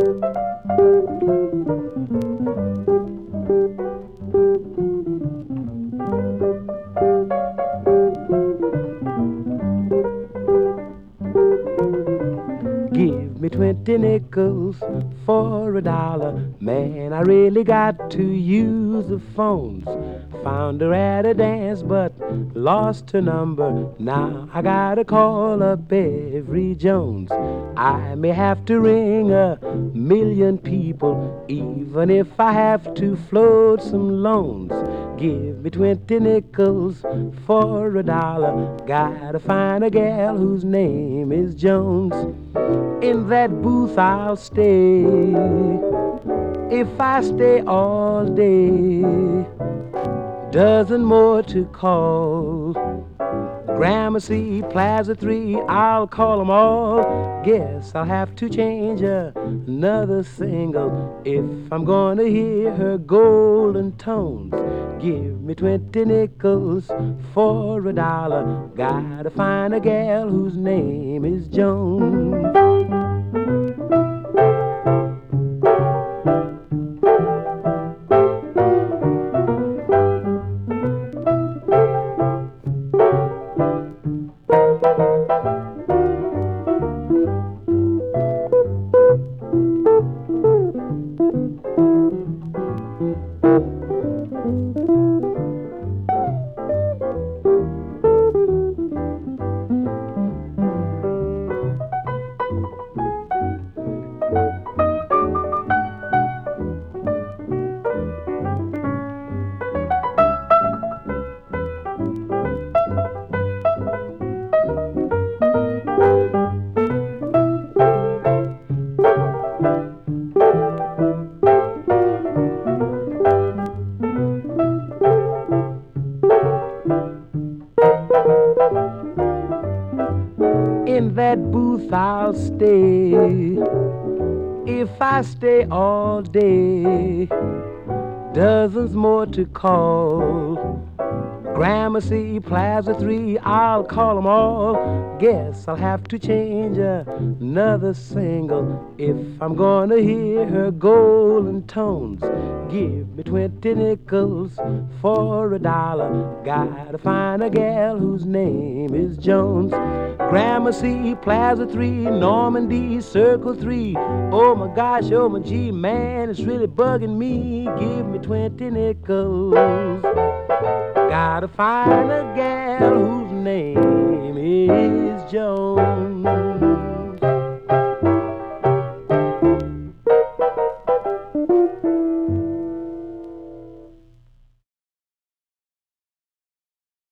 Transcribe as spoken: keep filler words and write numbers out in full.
Give me twenty nickels for a dollar. Man, I really got to use the phones. Found her at a dance, but lost her number. Now I gotta call up every Jones. I may have to ring a million people, even if I have to float some loans. Give me twenty nickels for a dollar. Gotta find a gal whose name is Jones. In that booth I'll stay if I stay all day. Dozen more to call. Gramercy, Plaza three, I'll call them all. Guess I'll have to change another single if I'm gonna hear her golden tones. Give me twenty nickels for a dollar. Gotta find a gal whose name is Jones. In that booth I'll stay if I stay all day. Dozens more to call. Gramercy, Plaza three, I'll call them all. Guess I'll have to change another single if I'm gonna hear her golden tones. Give me twenty nickels for a dollar. Gotta find a gal whose name is Jones. Gramercy, Plaza three, Normandy, Circle three. Oh my gosh, oh my gee, man, it's really bugging me. Give me twenty nickels. Gotta find a gal whose name is Jones.